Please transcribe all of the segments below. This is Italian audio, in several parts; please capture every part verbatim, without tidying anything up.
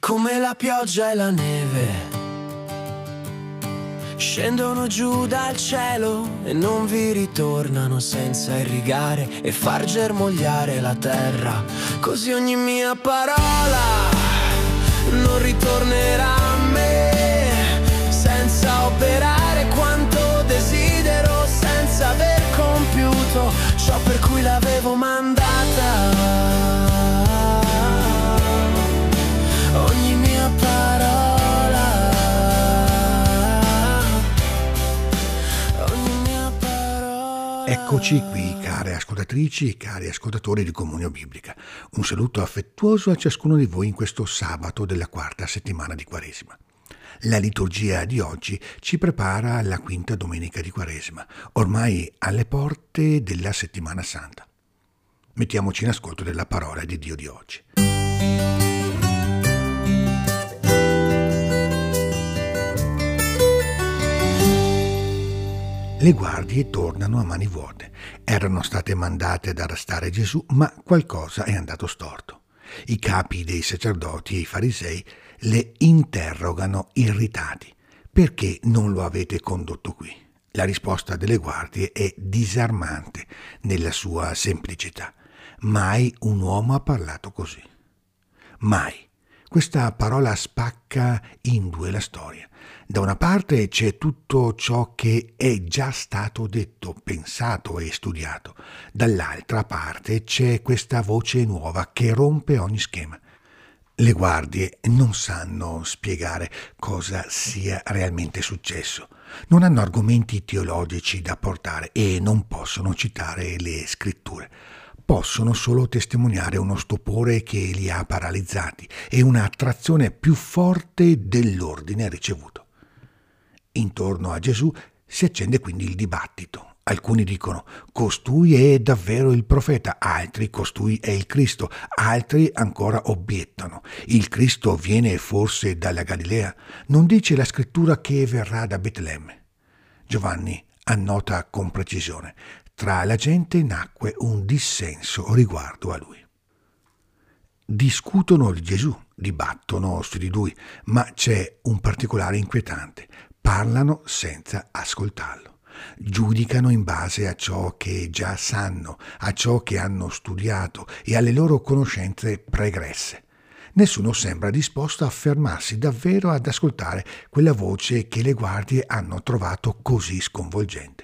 come la pioggia e la neve. Scendono giù dal cielo e non vi ritornano senza irrigare e far germogliare la terra. Così ogni mia parola non ritornerà a me, senza operare quanto desidero, senza aver compiuto ciò per cui l'avevo mandata. Ogni mia parola, ogni mia parola. Eccoci qui, care ascoltatrici e cari ascoltatori di Comunione Biblica. Un saluto affettuoso a ciascuno di voi in questo sabato della quarta settimana di Quaresima. La liturgia di oggi ci prepara alla quinta domenica di Quaresima, ormai alle porte della Settimana Santa. Mettiamoci in ascolto della parola di Dio di oggi. Le guardie tornano a mani vuote. Erano state mandate ad arrestare Gesù, ma qualcosa è andato storto. I capi dei sacerdoti e i farisei le interrogano irritati. Perché non lo avete condotto qui? La risposta delle guardie è disarmante nella sua semplicità. Mai un uomo ha parlato così. Mai. Questa parola spacca in due la storia. Da una parte c'è tutto ciò che è già stato detto, pensato e studiato. Dall'altra parte c'è questa voce nuova che rompe ogni schema. Le guardie non sanno spiegare cosa sia realmente successo. Non hanno argomenti teologici da portare e non possono citare le scritture. Possono solo testimoniare uno stupore che li ha paralizzati e un'attrazione più forte dell'ordine ricevuto. Intorno a Gesù si accende quindi il dibattito. Alcuni dicono: costui è davvero il profeta, altri: costui è il Cristo, altri ancora obiettano: il Cristo viene forse dalla Galilea? Non dice la scrittura che verrà da Betlemme? Giovanni annota con precisione: tra la gente nacque un dissenso riguardo a lui. Discutono di Gesù, dibattono su di lui, ma c'è un particolare inquietante. Parlano senza ascoltarlo. Giudicano in base a ciò che già sanno, a ciò che hanno studiato e alle loro conoscenze pregresse. Nessuno sembra disposto a fermarsi davvero ad ascoltare quella voce che le guardie hanno trovato così sconvolgente.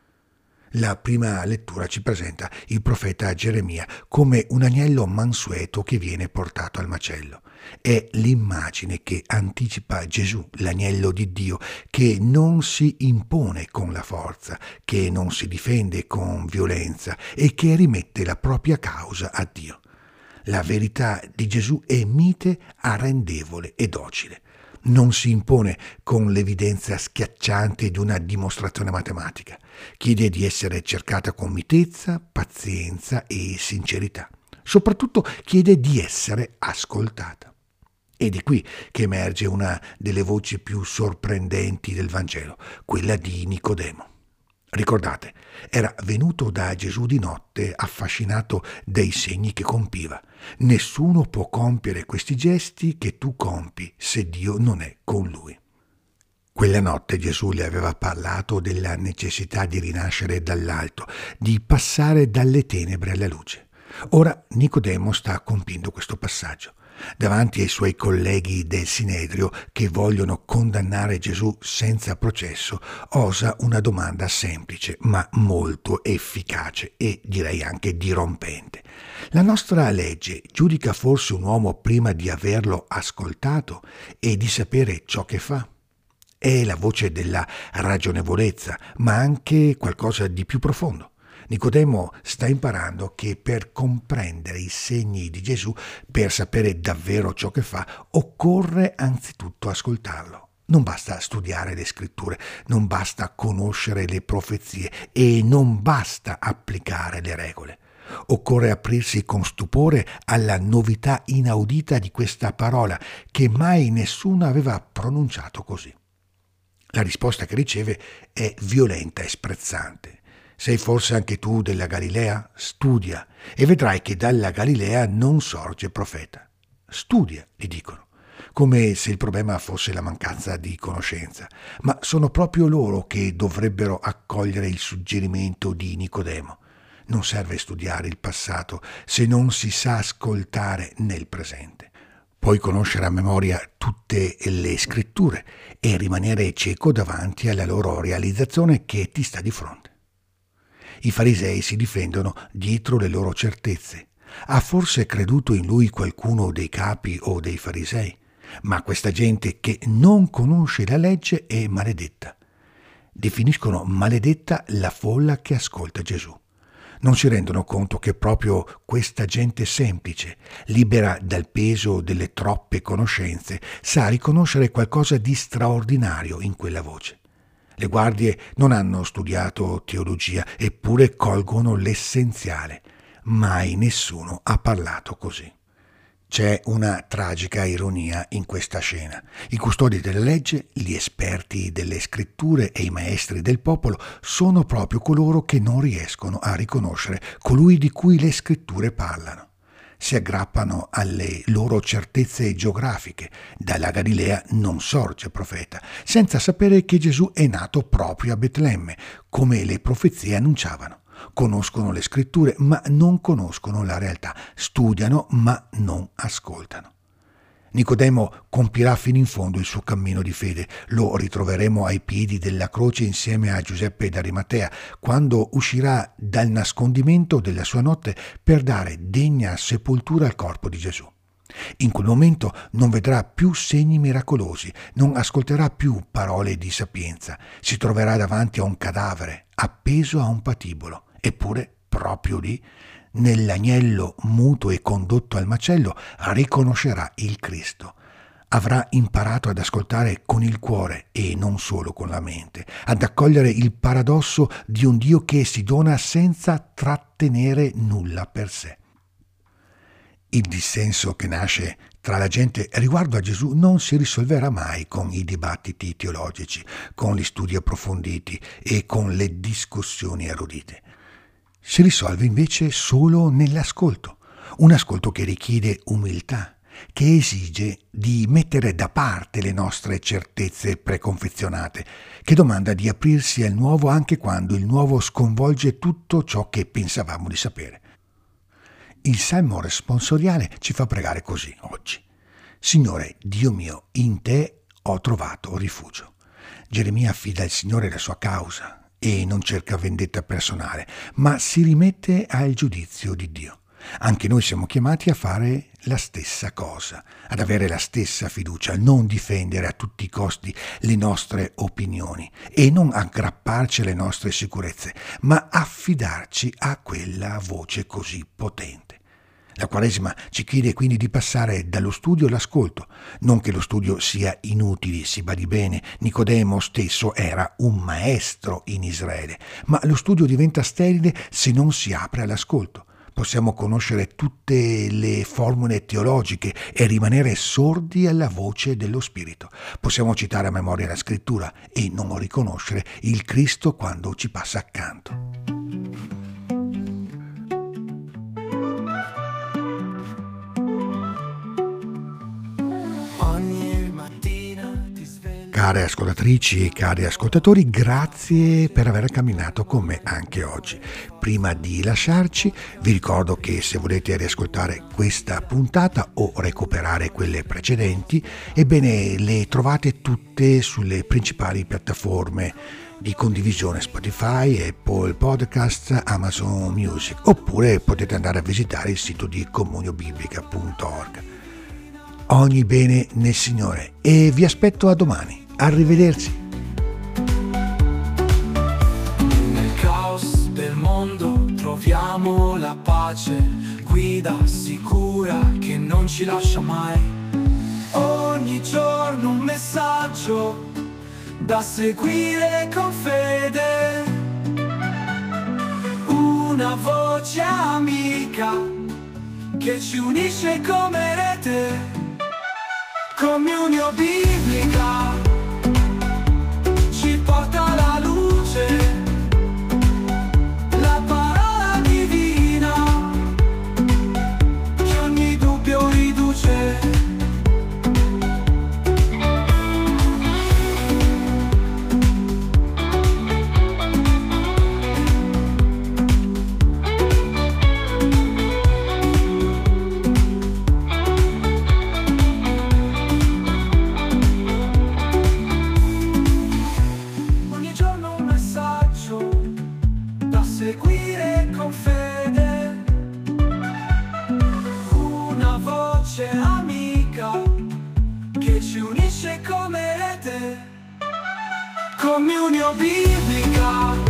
La prima lettura ci presenta il profeta Geremia come un agnello mansueto che viene portato al macello. È l'immagine che anticipa Gesù, l'agnello di Dio, che non si impone con la forza, che non si difende con violenza e che rimette la propria causa a Dio. La verità di Gesù è mite, arrendevole e docile. Non si impone con l'evidenza schiacciante di una dimostrazione matematica. Chiede di essere cercata con mitezza, pazienza e sincerità. Soprattutto chiede di essere ascoltata. Ed è qui che emerge una delle voci più sorprendenti del Vangelo, quella di Nicodemo. Ricordate, era venuto da Gesù di notte affascinato dai segni che compiva. Nessuno può compiere questi gesti che tu compi se Dio non è con lui. Quella notte Gesù le aveva parlato della necessità di rinascere dall'alto, di passare dalle tenebre alla luce. Ora Nicodemo sta compiendo questo passaggio. Davanti ai suoi colleghi del Sinedrio che vogliono condannare Gesù senza processo, osa una domanda semplice ma molto efficace e direi anche dirompente. La nostra legge giudica forse un uomo prima di averlo ascoltato e di sapere ciò che fa? È la voce della ragionevolezza, ma anche qualcosa di più profondo. Nicodemo sta imparando che per comprendere i segni di Gesù, per sapere davvero ciò che fa, occorre anzitutto ascoltarlo. Non basta studiare le scritture, non basta conoscere le profezie e non basta applicare le regole. Occorre aprirsi con stupore alla novità inaudita di questa parola che mai nessuno aveva pronunciato così. La risposta che riceve è violenta e sprezzante. Sei forse anche tu della Galilea? Studia e vedrai che dalla Galilea non sorge profeta. Studia, gli dicono. come se il problema fosse la mancanza di conoscenza, ma sono proprio loro che dovrebbero accogliere il suggerimento di Nicodemo. Non serve studiare il passato se non si sa ascoltare nel presente. Puoi conoscere a memoria tutte le scritture e rimanere cieco davanti alla loro realizzazione che ti sta di fronte. I farisei si difendono dietro le loro certezze. Ha forse creduto in lui qualcuno dei capi o dei farisei? Ma questa gente che non conosce la legge è maledetta. Definiscono maledetta la folla che ascolta Gesù. Non si rendono conto che proprio questa gente semplice, libera dal peso delle troppe conoscenze, sa riconoscere qualcosa di straordinario in quella voce. Le guardie non hanno studiato teologia, eppure colgono l'essenziale. Mai nessuno ha parlato così. C'è una tragica ironia in questa scena. I custodi della legge, gli esperti delle scritture e i maestri del popolo sono proprio coloro che non riescono a riconoscere colui di cui le scritture parlano. Si aggrappano alle loro certezze geografiche. Dalla Galilea non sorge profeta, senza sapere che Gesù è nato proprio a Betlemme, come le profezie annunciavano. Conoscono le scritture, ma non conoscono la realtà. Studiano, ma non ascoltano. Nicodemo compirà fino in fondo il suo cammino di fede. Lo ritroveremo ai piedi della croce insieme a Giuseppe d'Arimatea, quando uscirà dal nascondimento della sua notte per dare degna sepoltura al corpo di Gesù. In quel momento non vedrà più segni miracolosi, non ascolterà più parole di sapienza, si troverà davanti a un cadavere, appeso a un patibolo. Eppure, proprio lì, nell'agnello muto e condotto al macello, riconoscerà il Cristo. Avrà imparato ad ascoltare con il cuore e non solo con la mente, ad accogliere il paradosso di un Dio che si dona senza trattenere nulla per sé. Il dissenso che nasce tra la gente riguardo a Gesù non si risolverà mai con i dibattiti teologici, con gli studi approfonditi e con le discussioni erudite. Si risolve invece solo nell'ascolto, un ascolto che richiede umiltà, che esige di mettere da parte le nostre certezze preconfezionate, che domanda di aprirsi al nuovo anche quando il nuovo sconvolge tutto ciò che pensavamo di sapere. Il Salmo responsoriale ci fa pregare così oggi. Signore, Dio mio, in te ho trovato rifugio. Geremia affida al Signore la sua causa e non cerca vendetta personale, ma si rimette al giudizio di Dio. Anche noi siamo chiamati a fare la stessa cosa, ad avere la stessa fiducia, non difendere a tutti i costi le nostre opinioni e non aggrapparci alle nostre sicurezze, ma affidarci a quella voce così potente. La Quaresima ci chiede quindi di passare dallo studio all'ascolto, non che lo studio sia inutile, si badi bene, Nicodemo stesso era un maestro in Israele, ma lo studio diventa sterile se non si apre all'ascolto. Possiamo conoscere tutte le formule teologiche e rimanere sordi alla voce dello Spirito. Possiamo citare a memoria la Scrittura e non riconoscere il Cristo quando ci passa accanto. Care ascoltatrici e cari ascoltatori, grazie per aver camminato con me anche oggi. Prima di lasciarci, vi ricordo che se volete riascoltare questa puntata o recuperare quelle precedenti, ebbene le trovate tutte sulle principali piattaforme di condivisione Spotify, Apple Podcast, Amazon Music, oppure potete andare a visitare il sito di comuniobiblica punto org. Ogni bene nel Signore e vi aspetto a domani. Arrivederci. Nel caos del mondo troviamo la pace, guida sicura che non ci lascia mai. Ogni giorno un messaggio da seguire con fede, una voce amica che ci unisce come rete. Comunio Biblica ci porta alla luce, la parola divina che ogni dubbio riduce. ci unisce come rete. Comunione biblica,